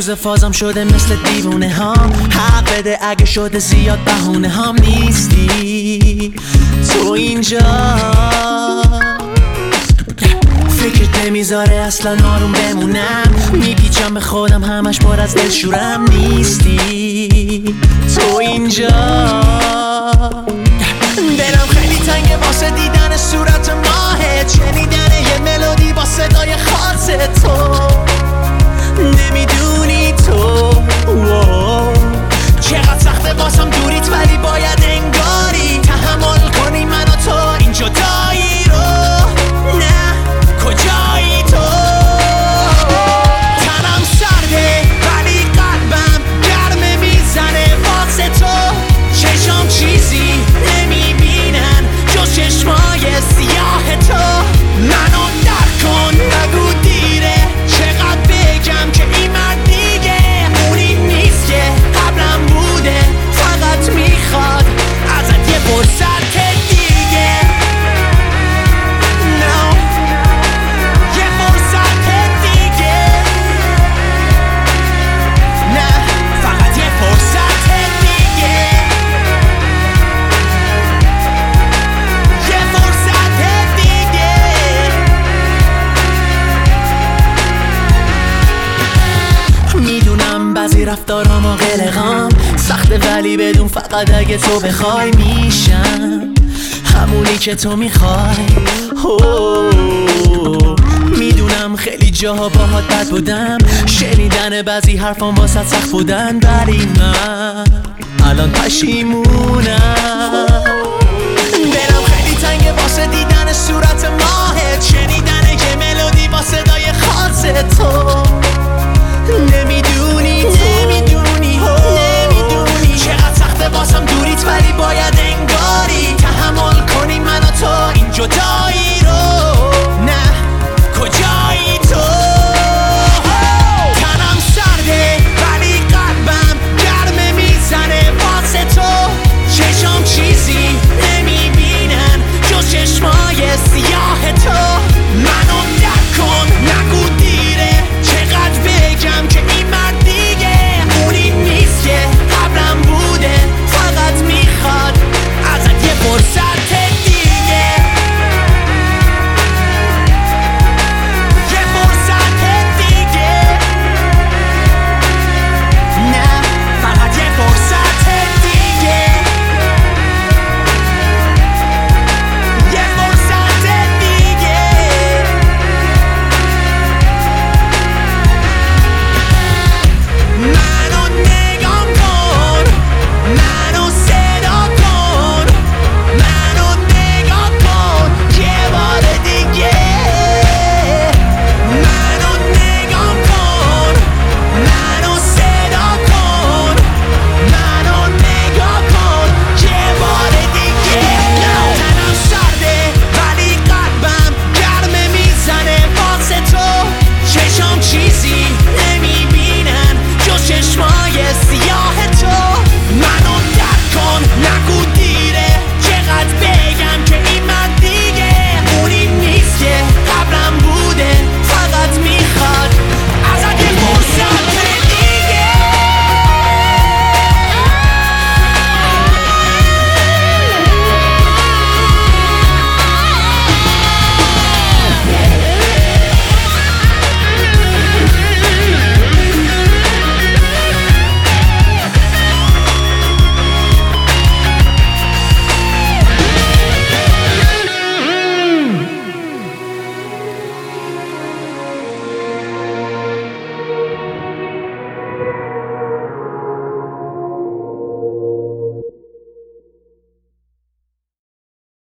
روز فازم شده مثل دیوونه هم. حق بده اگه شده زیاد بهونه هم نیستی تو اینجا. فکرت نمیذاره اصلا آروم بمونم، میپیچم به خودم همش پر از دلشورم. نیستی تو اینجا. دلم خیلی تنگه واسه دیدن صورت ماهت، شنیدن یه ملودی با صدای خاص تو. نمیدونی تو چقدر سخته واسم دوریت، ولی باید انگاری تحمل کنی من و تو این جدایی رو. نه کجایی تو؟ تنم سرده ولی قلبم گرمه میزنه واسه تو. چشم چیزی نمیبینن جز چشمای سیاه تو. منو درک کن نگو دیره، چقدر بگم که این مرد دیگه اونی نیست که قبلم بوده. فقط میخواد ازت یه فرصت دیگه. No. یه فرصت دیگه. نه فقط یه فرصت دیگه. یه فرصت دیگه. میدونم بعضی رفتارام و قلقام سخته، ولی بدون فقط اگه تو بخوای میشم همونی که تو میخوای. میدونم خیلی جاها باهات بد بودم، شنیدن بعضی حرفام واسه سخت بودن، ولی من الان پشیمونم.